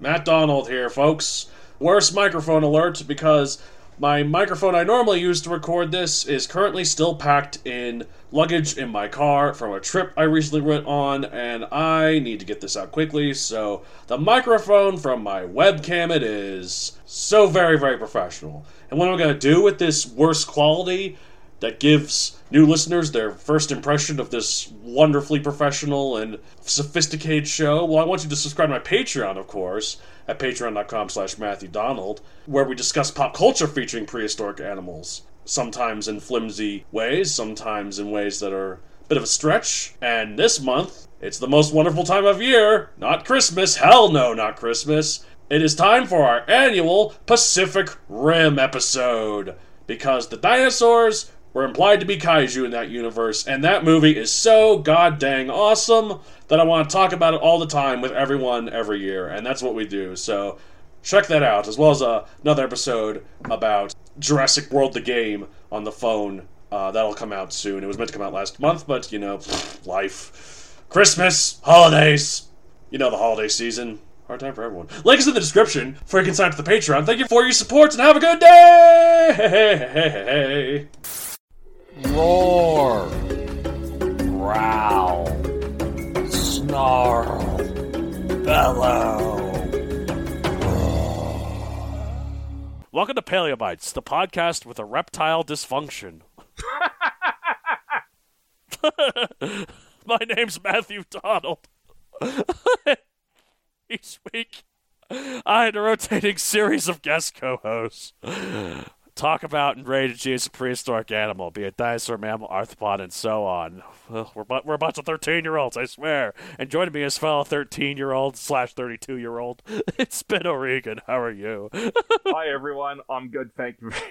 Matt Donald here, folks. Worst microphone alert because my microphone I normally use to record this is currently still packed in luggage in my car from a trip I recently went on, and I need to get this out quickly, so the microphone from my webcam it is so very, very professional. And what I'm going to do with this worst quality that gives new listeners their first impression of this wonderfully professional and sophisticated show, well, I want you to subscribe to my Patreon, of course, at patreon.com/MatthewDonald, where we discuss pop culture featuring prehistoric animals. Sometimes in flimsy ways, sometimes in ways that are a bit of a stretch. And this month, it's the most wonderful time of year. Not Christmas. Hell no, not Christmas. It is time for our annual Pacific Rim episode. Because the dinosaurs were implied to be kaiju in that universe, and that movie is so goddamn awesome that I want to talk about it all the time with everyone every year, and that's what we do. So check that out, as well as another episode about Jurassic World the game on the phone. That'll come out soon. It was meant to come out last month, but, life. Christmas, holidays, the holiday season. Hard time for everyone. Link is in the description for you can sign up to the Patreon. Thank you for your support, and have a good day! Roar, growl, snarl, bellow. Welcome to Paleobites, the podcast with erectile dysfunction. My name's Matthew Donald. Each week, I had a rotating series of guest co-hosts talk about and rate a adjacent prehistoric animal, be it dinosaur, mammal, arthropod, and so on. We're a bunch of 13-year-olds, I swear. And joining me is fellow 13-year-old/32-year-old. It's Ben O'Regan. How are you? Hi, everyone. I'm good, thank you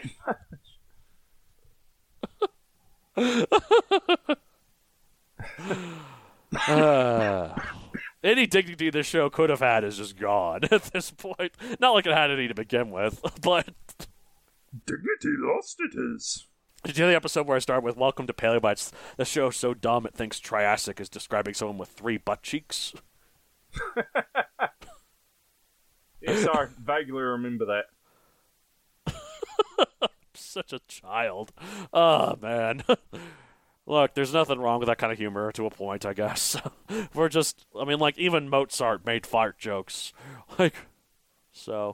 very much. Any dignity this show could have had is just gone at this point. Not like it had any to begin with, but... Dignity lost it is. Did you hear the episode where I start with Welcome to Paleobites? The show's so dumb it thinks Triassic is describing someone with 3 butt cheeks. Yeah, sorry, vaguely remember that. Such a child. Oh, man. Look, there's nothing wrong with that kind of humor to a point, I guess. We're just, even Mozart made fart jokes. So.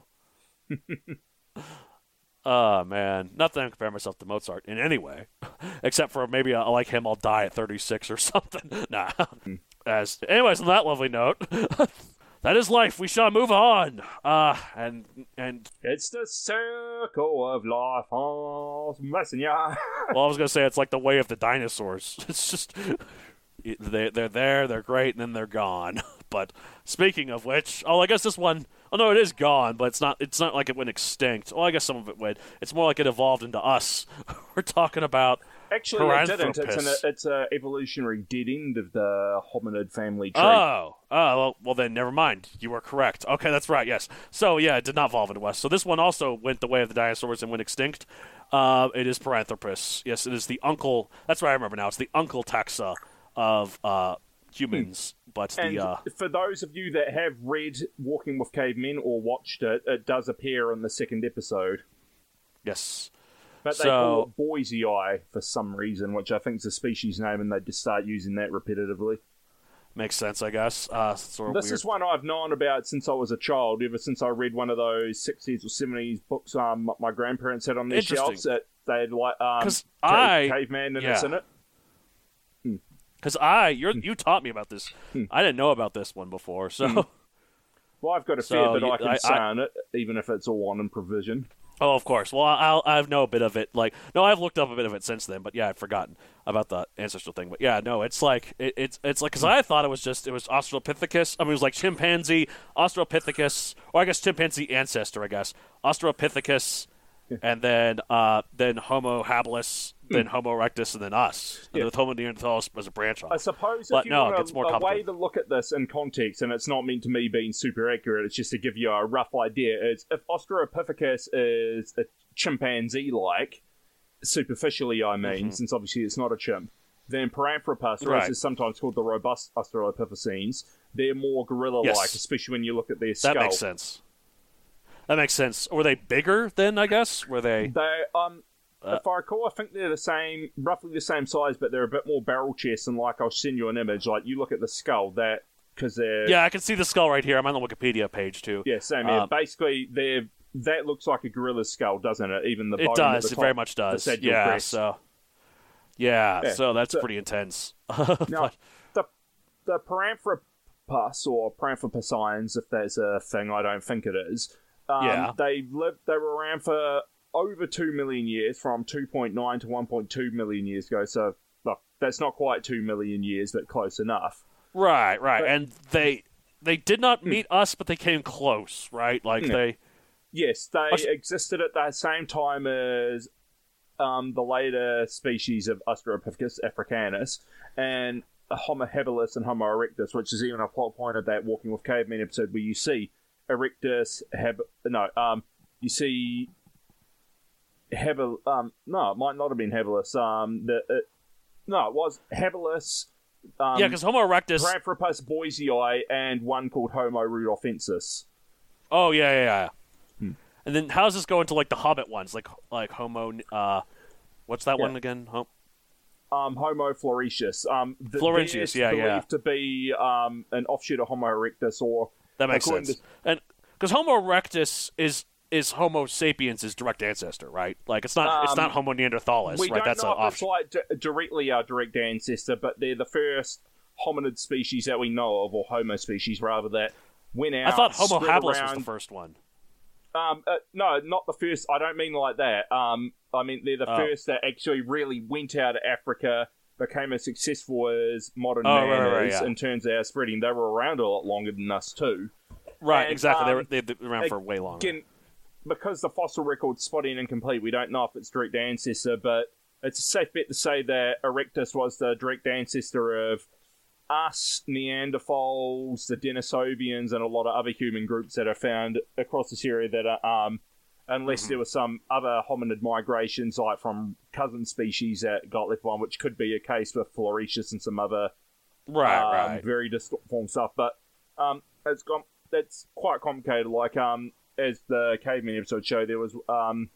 Oh, man. Nothing to compare myself to Mozart in any way. Except for maybe like him, I'll die at 36 or something. Nah. Anyways, on that lovely note, that is life. We shall move on. And it's the circle of life. Oh, messing ya. Well, I was gonna say it's like the way of the dinosaurs. It's just they're there, they're great, and then they're gone. But speaking of which, I guess this one. Oh no, it is gone, but it's not like it went extinct. Well, I guess some of it went. It's more like it evolved into us. We're talking about actually it didn't. It's a evolutionary dead end of the hominid family tree. Oh, well then never mind. You were correct. Okay, that's right. Yes. So yeah, it did not evolve into us. So this one also went the way of the dinosaurs and went extinct. It is Paranthropus. Yes, it is the uncle. That's what I remember now. It's the uncle taxa of humans. But for those of you that have read Walking with Cavemen or watched it, it does appear in the second episode. Yes. But they call it Boise Eye for some reason, which I think is a species name, and they just start using that repetitively. Makes sense, I guess. This is one I've known about since I was a child, ever since I read one of those 60s or 70s books my grandparents had on their shelves. That they had caveman in it. Because you taught me about this. I didn't know about this one before, so... Well, I've got a fear that I can say on it, even if it's all on improvision. Oh, of course. Well, I know a bit of it. I've looked up a bit of it since then, but yeah, I'd forgotten about the ancestral thing. But yeah, no, it's like, it's like, because I thought it was Australopithecus. It was like chimpanzee, Australopithecus, or I guess chimpanzee ancestor, Australopithecus, and then Homo habilis, then Homo erectus, and then us. And with Homo neanderthalis as a branch off. I suppose if you want a way to look at this in context, and it's not meant to me being super accurate, it's just to give you a rough idea, is if Australopithecus is a chimpanzee-like, superficially I mean, since obviously it's not a chimp, then Paranthropus, or as is sometimes called the robust Australopithecines, they're more gorilla-like, Yes. especially when you look at their skull. That makes sense. That makes sense. Were they bigger then, I guess? Were they... If I recall, I think they're roughly the same size, but they're a bit more barrel chest, and like I'll send you an image, like you look at the skull, because they're... Yeah, I can see the skull right here. I'm on the Wikipedia page, too. Yeah, same here. Basically, that looks like a gorilla's skull, doesn't it? Even the bone It does. at the It top, very much does. Yeah, crest. So that's pretty intense. Now, the Paranthropus, or Paranthropusines, if that's a thing, I don't think it is. They were around for over 2 million years, from 2.9 to 1.2 million years ago. So, look, that's not quite 2 million years, but close enough. Right. And they did not meet us, but they came close, right? They... Yes, they existed at the same time as the later species of Australopithecus africanus and Homo habilis and Homo erectus, which is even a plot point of that Walking with Cavemen episode where you see Erectus, you see no, it might not have been habilis. It was habilis. Because Homo erectus, Paranthropus boisei, and one called Homo rudolfensis. Oh yeah. And then how does this go into like the Hobbit ones, like Homo? What's that one again? Homo floresius. Floresius, believed to be an offshoot of Homo erectus, or that makes sense. And because Homo erectus is Homo sapiens' direct ancestor, right? Like it's not Homo neanderthalis, we right? Don't know if it's like directly our direct ancestor, but they're the first hominid species that we know of, or Homo species rather, that went out. I thought Homo habilis around... was the first one. No, not the first. I don't mean like that. I mean they're the first that actually really went out of Africa, became as successful as modern man is in terms of our spreading. They were around a lot longer than us too. Right, and, exactly. They've been around for way longer. Again, because the fossil record's spotty and incomplete, we don't know if it's direct ancestor, but it's a safe bet to say that Erectus was the direct ancestor of us, Neanderthals, the Denisovians, and a lot of other human groups that are found across this area that are, unless there were some other hominid migrations, like from cousin species that got left behind, which could be a case with Floresius and some other very disformed stuff. But that's quite complicated. Like, as the Caveman episode showed, there was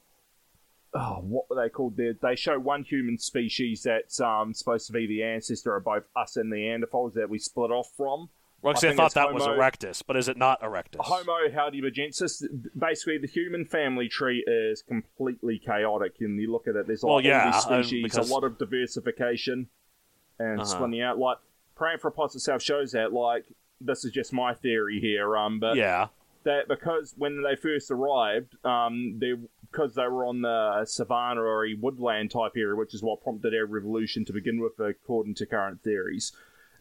what were they called? They show one human species that's supposed to be the ancestor of both us and the Neanderthals that we split off from. Well, I thought that was erectus, but is it not erectus? Homo heidelbergensis. Basically, the human family tree is completely chaotic, and you look at it, there's all these species, a lot of diversification and splitting out. Like, Paranthropus itself shows that. Like, this is just my theory here, but that because when they first arrived, because they were on the savanna or a woodland type area, which is what prompted our revolution to begin with, according to current theories,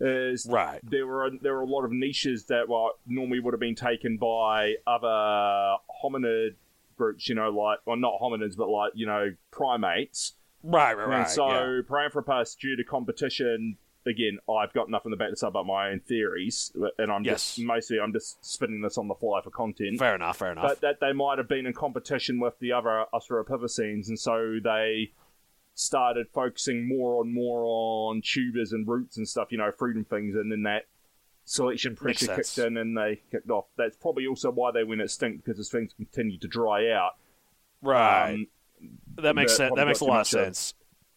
there were a lot of niches that normally would have been taken by other hominid groups, like, well, not hominids, but like, primates. Right. And so Paranthropus, due to competition, again, I've got nothing to back this up but my own theories, and I'm just spinning this on the fly for content. Fair enough. But that they might have been in competition with the other Australopithecines, and so they started focusing more on tubers and roots and stuff, fruit and things, and then that selection pressure kicked in and they kicked off. That's probably also why they went extinct, because as things continued to dry out. Right. That makes sense. That makes a lot of sense.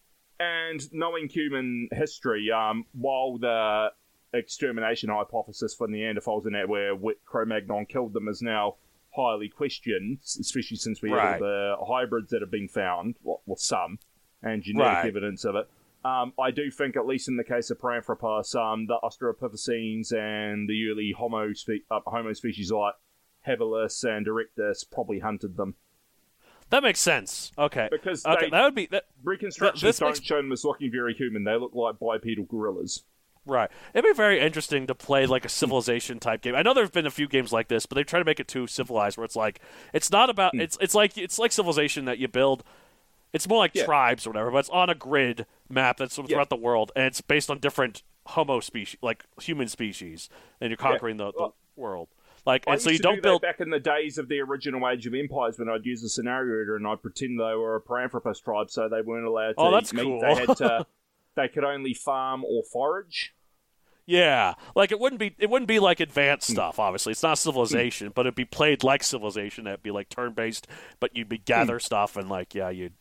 And knowing human history, while the extermination hypothesis for Neanderthals and that where Cro-Magnon killed them is now highly questioned, especially since we have all the hybrids that have been found, well, some, and genetic evidence of it. I do think, at least in the case of Paranthropus, the Australopithecines and the early Homo species like Habilis and Erectus probably hunted them. That makes sense. Okay. Because that would be reconstructions don't show them as looking very human. They look like bipedal gorillas. Right. It'd be very interesting to play like a civilization type game. I know there's been a few games like this, but they try to make it too civilized, where it's like it's not about it's like Civilization that you build. It's more like tribes or whatever, but it's on a grid map that's throughout the world, and it's based on different Homo species, like human species, and you're conquering the world. Like, and so you don't build back in the days of the original Age of Empires, when I'd use a scenario editor and I'd pretend they were a Paranthropus tribe, so they weren't allowed to eat meat. Cool. They could only farm or forage. Yeah, like it wouldn't be like advanced stuff. Obviously, it's not Civilization, but it'd be played like Civilization. It'd be like turn based, but you'd be gather stuff and like you'd.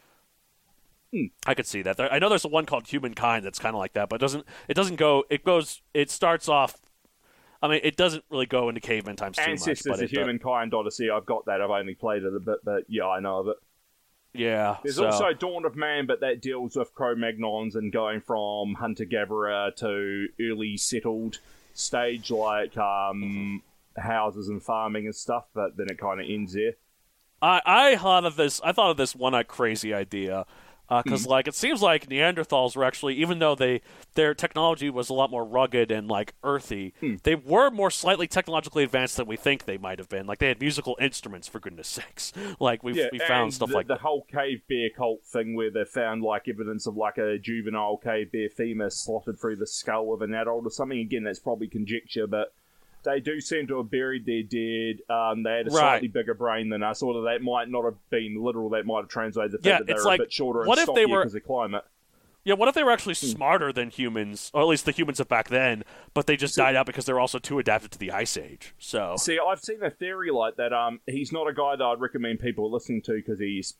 I could see that. I know there's one called Humankind that's kind of like that, but it doesn't go. It starts off. I mean, it doesn't really go into caveman times too much. Ancestors of Humankind Odyssey. I've got that. I've only played it a bit, but yeah, I know of it. Yeah. There's also Dawn of Man, but that deals with Cro-Magnons and going from hunter-gatherer to early settled stage, like houses and farming and stuff, but then it kind of ends there. I thought of this one crazy idea. Because like it seems like Neanderthals were actually, even though their technology was a lot more rugged and like earthy, they were more slightly technologically advanced than we think they might have been. Like they had musical instruments, for goodness sakes. Like we found stuff like the whole cave bear cult thing, where they found like evidence of like a juvenile cave bear femur slotted through the skull of an adult or something. Again, that's probably conjecture, but they do seem to have buried their dead. They had a slightly bigger brain than us, although that might not have been literal. That might have translated the fact that they were a bit shorter and stockier because of climate. Yeah, what if they were actually smarter than humans, or at least the humans of back then, but they just died out because they're also too adapted to the Ice Age? So see, I've seen a theory like that. He's not a guy that I'd recommend people listening to because he's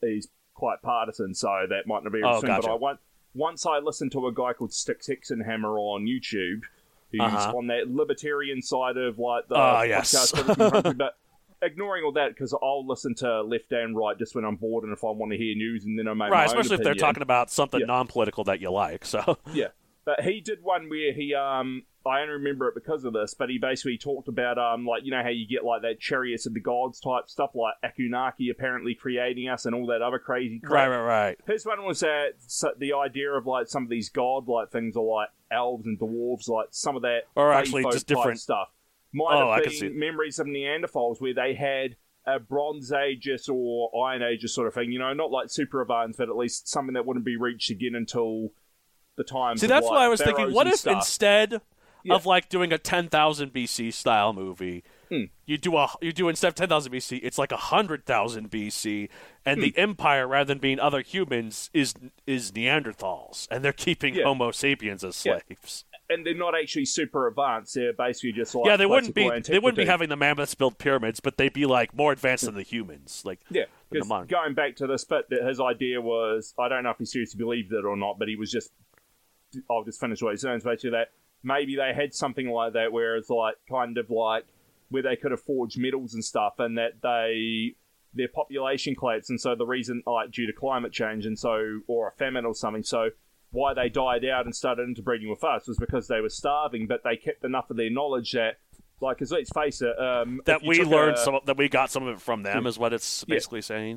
quite partisan, so that might not be a thing. But once I listened to a guy called Styx Hexenhammer on YouTube, who's on that libertarian side of like the podcast, but ignoring all that because I'll listen to left and right just when I'm bored and if I want to hear news, and then I make my own especially opinion. If they're talking about something non-political that you like. So yeah, but he did one where he I only remember it because of this, but he basically talked about like, you know how you get like that chariots of the gods type stuff, like Anunnaki apparently creating us and all that other crazy crap. Right. His one was the idea of like some of these god like things are like elves and dwarves, like some of that or actually just different stuff might have been memories of Neanderthals where they had a Bronze Aegis or Iron Aegis sort of thing, you know, not like super advanced, but at least something that wouldn't be reached again until the time. See, that's why I was thinking, what if instead of like doing a 10,000 BC style movie, you do instead of 10,000 BC, it's like 100,000 BC, and the Empire, rather than being other humans, is Neanderthals, and they're keeping Homo sapiens as slaves. And they're not actually super advanced. They're basically just like they wouldn't be having the mammoths build pyramids, but they'd be like more advanced than the humans. Like because going back to this bit, his idea was, I don't know if he seriously believed it or not, but he was just, I'll just finish what he's saying. It's basically that maybe they had something like that where it's like kind of like where they could have forged metals and stuff, and that their population collapsed, and so the reason, like due to climate change, and so, or a famine or something, so why they died out and started interbreeding with us was because they were starving, but they kept enough of their knowledge that, like, because let's face it, that we learned that we got some of it from them is what it's basically saying.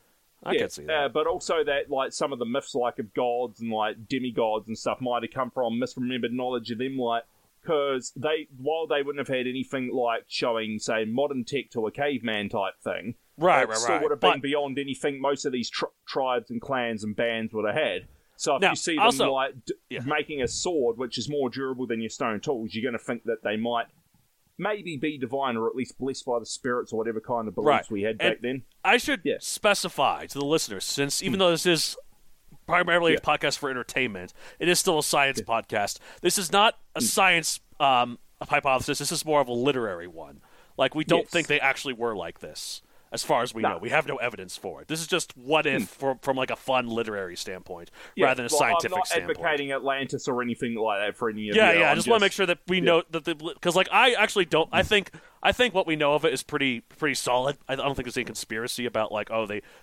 I can see that. But also that, like, some of the myths, like, of gods and, like, demigods and stuff might have come from misremembered knowledge of them, like, because while they wouldn't have had anything like showing, say, modern tech to a caveman type thing, it still would have been beyond anything most of these tribes and clans and bands would have had. So if you see them making a sword, which is more durable than your stone tools, you're going to think that they might maybe be divine, or at least blessed by the spirits, or whatever kind of beliefs we had back then. I should specify to the listeners, since even though this is primarily a podcast for entertainment, it is still a science podcast. This is not a science hypothesis. This is more of a literary one. Like, we don't think they actually were like this. As far as we know, we have no evidence for it. This is just what if from like a fun literary standpoint, rather than a scientific standpoint. I'm not advocating Atlantis or anything like that for any of I just want to make sure that we know that because like I actually don't. I think what we know of it is pretty solid. I don't think there's any conspiracy about like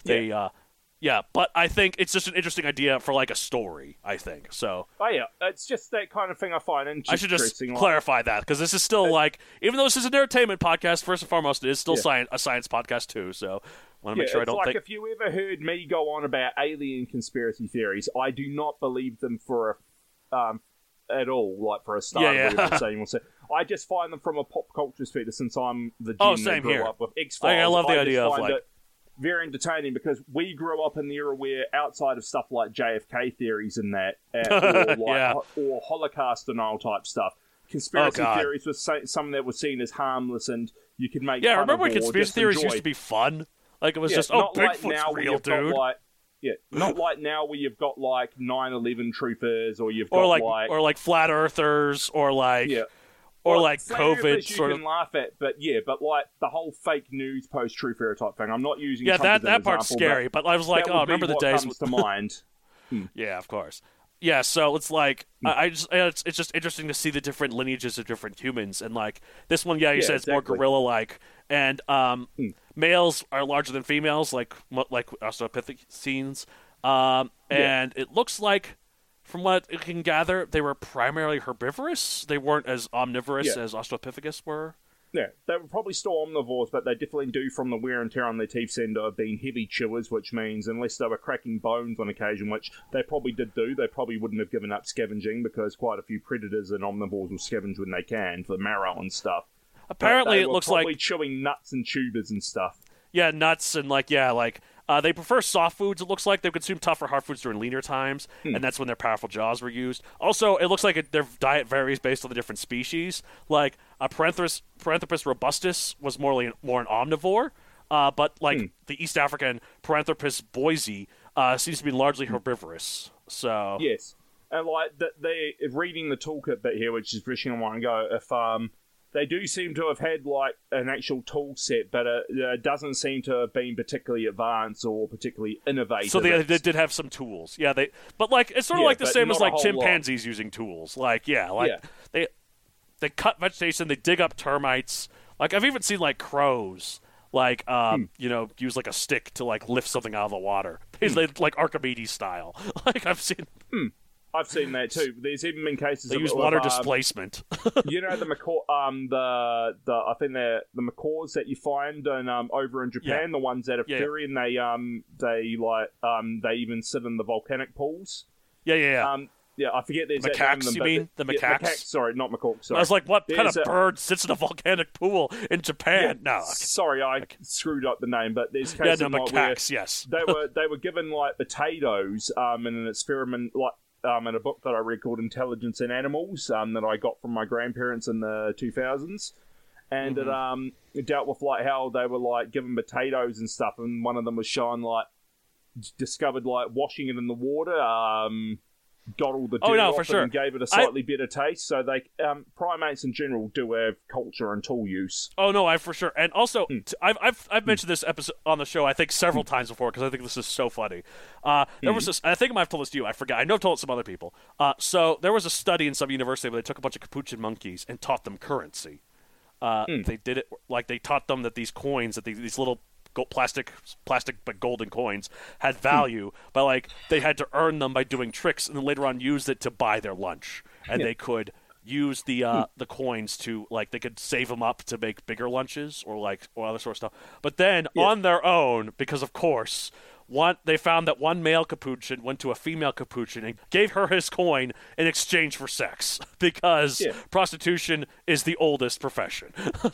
but I think it's just an interesting idea for like a story. I think so. It's just that kind of thing I find interesting. I should just clarify that because this is still like, even though this is an entertainment podcast, first and foremost, it is still a science podcast too. So I want to make sure I don't think. If you ever heard me go on about alien conspiracy theories, I do not believe them for at all. Like for a start, I just find them from a pop culture perspective. Since I'm the gen that grew up with X-Files, I love the idea of like. Very entertaining because we grew up in the era where outside of stuff like JFK theories and that, or Holocaust denial type stuff, conspiracy theories was something that was seen as harmless and you could make. Yeah, remember when conspiracy theories used to be fun? Like it was just Bigfoot's real, dude. Yeah, not like now where you've got like 9/11 troopers, or you've got like flat earthers, or like COVID sort of. You can laugh at, but like the whole fake news post truth era type thing. I'm not using that part's example, scary. But I was like, oh, remember the days comes to mind. Yeah, of course. Yeah, so it's like it's just interesting to see the different lineages of different humans, and like this one, you said it's more gorilla-like, and males are larger than females, like Australopithecines, and it looks like, from what you can gather, they were primarily herbivorous. They weren't as omnivorous as Australopithecus were. Yeah, they were probably still omnivores, but they definitely do, from the wear and tear on their teeth, seem to have been heavy chewers, which means unless they were cracking bones on occasion, which they probably did do, they probably wouldn't have given up scavenging, because quite a few predators and omnivores will scavenge when they can for marrow and stuff. Apparently, it looks like probably chewing nuts and tubers and stuff. Yeah, nuts and they prefer soft foods, it looks like. They consume tougher hard foods during leaner times, and that's when their powerful jaws were used. Also, it looks like their diet varies based on the different species. Like, Paranthropus robustus was more an omnivore, but the East African Paranthropus boisei seems to be largely herbivorous. So yes, and like they reading the toolkit bit here, which is fishing on one go. If they do seem to have had like an actual tool set, but it doesn't seem to have been particularly advanced or particularly innovative. So they did have some tools, but like it's sort of like the same as like chimpanzees using tools. They cut vegetation, they dig up termites. Like I've even seen like crows, use like a stick to like lift something out of the water, like Archimedes style. Like I've seen that too. There's even been cases they use water displacement. The macaw, I think the macaws that you find over in Japan, the ones that are furry, and they even sit in the volcanic pools. I forget the exact macaques. name. You mean the macaques? Macaques? Sorry, not macaques. Sorry. I was like, what kind of bird sits in a volcanic pool in Japan? No, sorry, I screwed up the name. But there's cases macaques. Yes, they were given like potatoes in an experiment in a book that I read called Intelligence in Animals that I got from my grandparents in the 2000s. And it dealt with like how they were like given potatoes and stuff, and one of them was shown like discovered like washing it in the water got all the dirt off it and gave it a slightly better taste. So they primates in general do have culture and tool use. Oh no, for sure. And also, I've mentioned this episode on the show I think several times before because I think this is so funny. There was this. I think I might have told this to you. I forgot. I know I've told it to some other people. So there was a study in some university where they took a bunch of capuchin monkeys and taught them currency. They did it like they taught them that these coins, that these little plastic but golden coins had value, but like they had to earn them by doing tricks, and then later on used it to buy their lunch, and they could use the coins to like they could save them up to make bigger lunches or other sort of stuff. But then on their own, because of course. They found that one male capuchin went to a female capuchin and gave her his coin in exchange for sex because prostitution is the oldest profession.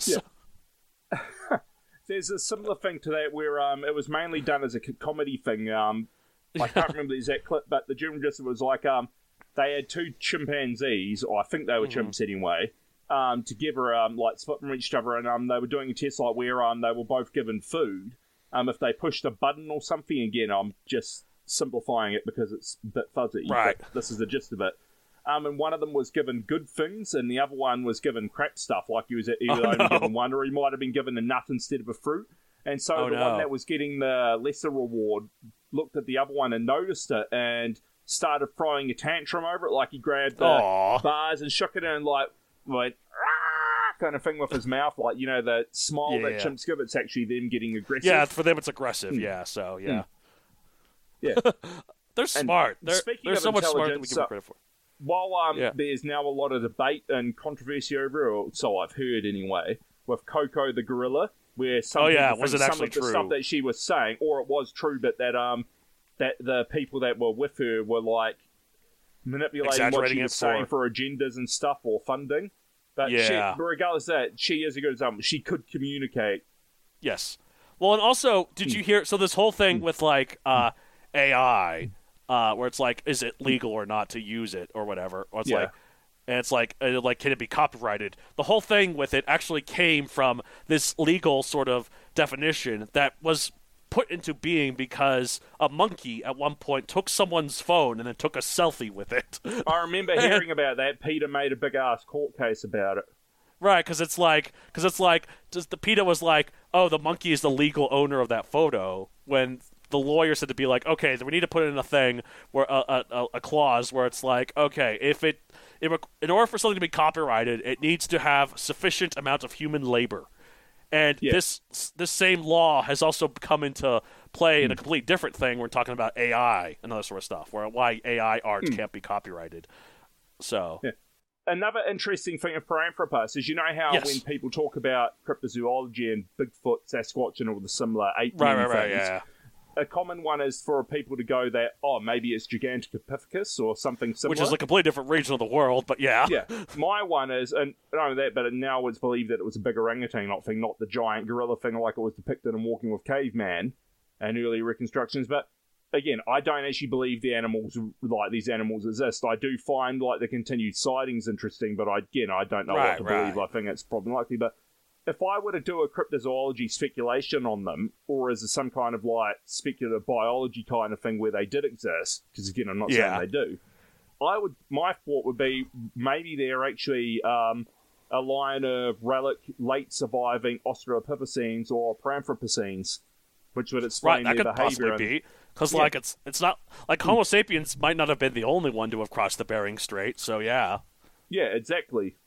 There's a similar thing to that where it was mainly done as a comedy thing. I can't remember the exact clip, but the general gist was like they had two chimpanzees, or I think they were chimps anyway, together, like split from each other, and they were doing a test like where they were both given food. If they pushed a button or something, again, I'm just simplifying it because it's a bit fuzzy. Right. But this is the gist of it. And one of them was given good things, and the other one was given crap stuff, like he was either only given one, or he might have been given a nut instead of a fruit. And so one that was getting the lesser reward looked at the other one and noticed it, and started throwing a tantrum over it, like he grabbed the bars and shook it and like went, kind of thing with his mouth, like, you know, the smile that chimps give, it's actually them getting aggressive. Yeah, for them it's aggressive, so, Yeah. They're smart. They're so much smarter than we give them credit for. While there's now a lot of debate and controversy over it, or so I've heard anyway, with Coco the gorilla, where some was it actually the true? Stuff that she was saying, or it was true, but that the people that were with her were like manipulating what she was saying for agendas and stuff or funding. But regardless of that, she is a good example. She could communicate. Yes. Well, and also, did you hear? So this whole thing with like AI, where it's like, is it legal or not to use it or whatever? Or it's like, can it be copyrighted? The whole thing with it actually came from this legal sort of definition that was put into being because a monkey at one point took someone's phone and then took a selfie with it. I remember hearing about that. Peter made a big-ass court case about it. Right, because it's like, just the PETA was like, oh, the monkey is the legal owner of that photo, when the lawyer said to be like, okay, we need to put in a thing where a clause where it's like, okay, if in order for something to be copyrighted, it needs to have sufficient amount of human labor. And this same law has also come into play in a completely different thing. We're talking about AI and other sort of stuff, why AI art can't be copyrighted. So, another interesting thing of Paranthropus is, you know how when people talk about cryptozoology and Bigfoot, Sasquatch, and all the similar ape things, yeah. A common one is for people to go that, maybe it's Gigantopithecus or something similar. Which is a completely different region of the world, but yeah. Yeah. My one is, and not only that, but now it's believed that it was a big orangutan thing, not the giant gorilla thing like it was depicted in Walking with Caveman and early reconstructions. But again, I don't actually believe these animals exist. I do find the continued sightings interesting, but I don't know what to believe. I think it's probably likely, but if I were to do a cryptozoology speculation on them, or as some kind of speculative biology kind of thing where they did exist, because again, I'm not saying they do, my thought would be maybe they're actually a line of relic late surviving Australopithecines or Paranthropocines, which would explain their behavior. Right, that could possibly be. Because it's not like Homo sapiens might not have been the only one to have crossed the Bering Strait, so yeah. Yeah, exactly.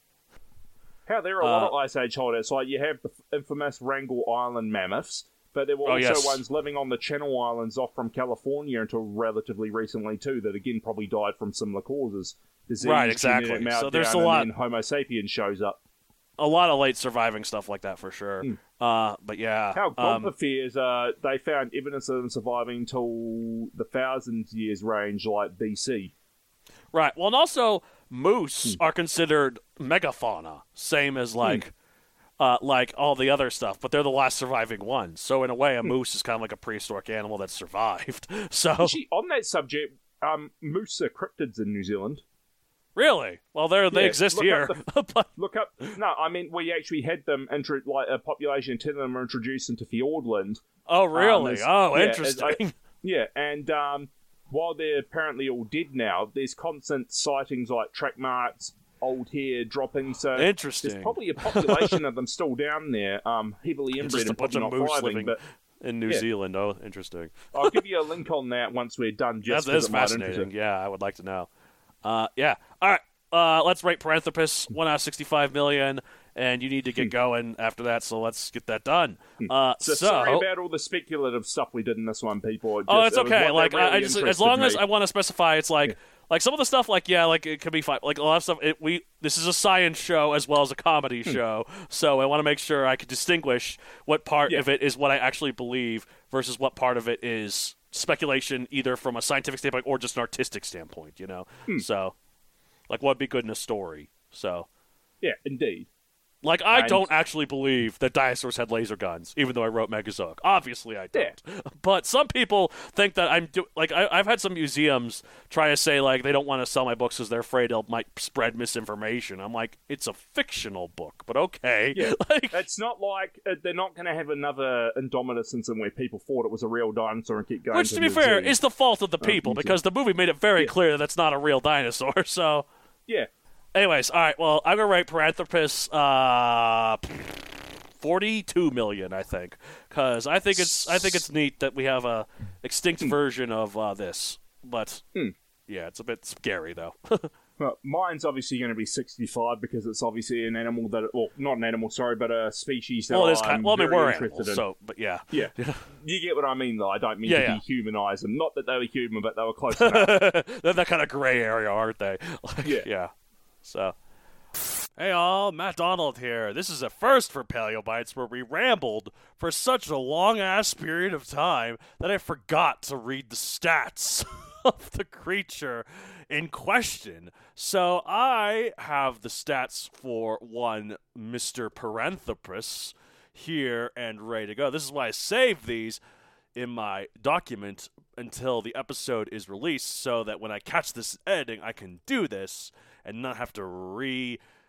There are a lot of Ice Age holdouts. You have the infamous Wrangel Island mammoths, but there were also ones living on the Channel Islands off from California until relatively recently too, that again probably died from similar causes. Disease, right, exactly. So there's a lot. And then Homo sapiens shows up. A lot of late surviving stuff like that for sure. But yeah. How Gomphothecus is, they found evidence of them surviving until the 1,000 years range, like BC. Right. Well, and also moose are considered megafauna, same as like all the other stuff, but they're the last surviving ones. So in a way, a moose is kind of like a prehistoric animal that survived. So actually, on that subject, moose are cryptids in New Zealand. Really? Well, they exist here. Look up. No, I mean we actually had them a population. 10 of them were introduced into Fiordland. Oh, really? Interesting. And while they're apparently all dead now, there's constant sightings like track marks, old hair dropping. So interesting. There's probably a population of them still down there, heavily inbred and probably not thriving. But in New Zealand, oh, interesting. I'll give you a link on that once we're done. Just that is fascinating. Yeah, I would like to know. Yeah. All right. Let's rate Paranthropus 1 out of 65 million. And you need to get going after that, so let's get that done. Sorry about all the speculative stuff we did in this one, people. It's okay. As long as I want to specify, it's like some of the stuff, it could be fine. Like a lot of stuff, this is a science show as well as a comedy show, so I want to make sure I can distinguish what part of it is what I actually believe versus what part of it is speculation, either from a scientific standpoint or just an artistic standpoint. So, what would be good in a story? So, yeah, indeed. I don't actually believe that dinosaurs had laser guns, even though I wrote Megazoic. Obviously, I don't. Yeah. But some people think that I've had some museums try to say, they don't want to sell my books because they're afraid it might spread misinformation. I'm like, it's a fictional book, but okay. Yeah. It's not like they're not going to have another Indominus incident where people thought it was a real dinosaur and keep going. Which, to be fair, is the fault of the people, because the movie made it very clear that that's not a real dinosaur, so... Yeah. Anyways, all right. Well, I'm gonna rate Paranthropus 42 million. I think, because I think it's neat that we have a extinct version of this. But yeah, it's a bit scary though. Well, mine's obviously going to be 65 because it's obviously an animal not an animal, sorry, but a species that I'm very interested in. So, but yeah. You get what I mean, though. I don't mean to dehumanize them. Not that they were human, but they were close enough. They're that kind of gray area, aren't they? Yeah. So, hey all, Matt Donald here. This is a first for Paleobites where we rambled for such a long-ass period of time that I forgot to read the stats of the creature in question. So I have the stats for one Mr. Paranthropus here and ready to go. This is why I saved these in my document until the episode is released so that when I catch this editing, I can do this and not have to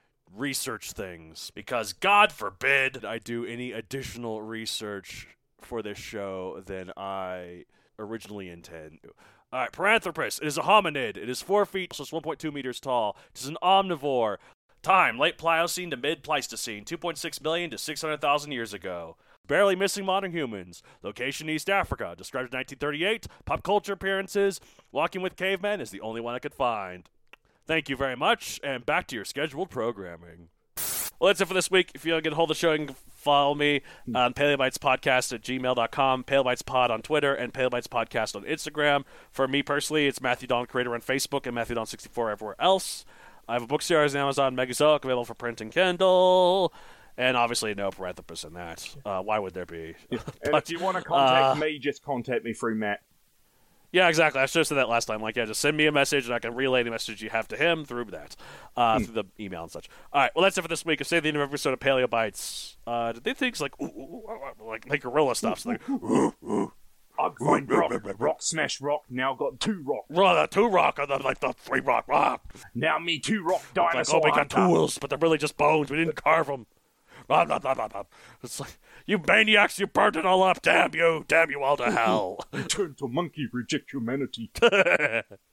research things, because God forbid I do any additional research for this show than I originally intend. All right, Paranthropus. It is a hominid. It is 4 feet, so it's 1.2 meters tall. It is an omnivore. Time, late Pliocene to mid-Pleistocene, 2.6 million to 600,000 years ago. Barely missing modern humans. Location, East Africa. Described in 1938. Pop culture appearances. Walking with cavemen is the only one I could find. Thank you very much, and back to your scheduled programming. Well, that's it for this week. If you want to get a hold of the show, you can follow me on paleobitespodcast@gmail.com, paleobitespod on Twitter, and paleobitespodcast on Instagram. For me personally, it's Matthew Don Creator on Facebook and Matthew Don 64 everywhere else. I have a book series on Amazon, Megazoic, available for print and Kindle. And obviously, no Paranthropus in that. Why would there be? And if you want to contact me, just contact me through Matt. Yeah, exactly. I should have said that last time. Like, yeah, just send me a message, and I can relay the message you have to him through that, through the email and such. All right, well, that's it for this week. I'll say the end of every episode of Paleo Bites. Did they think like gorilla stuff? So like, I'd find rock smash rock. Now got 2 rock. The 2 rock, and then like the 3 rock. Now me 2 rock dinosaur. Like, we got tools, but they're really just bones. We didn't carve them. It's like, you maniacs, you burned it all up. Damn you all to hell. Turn to monkey, reject humanity.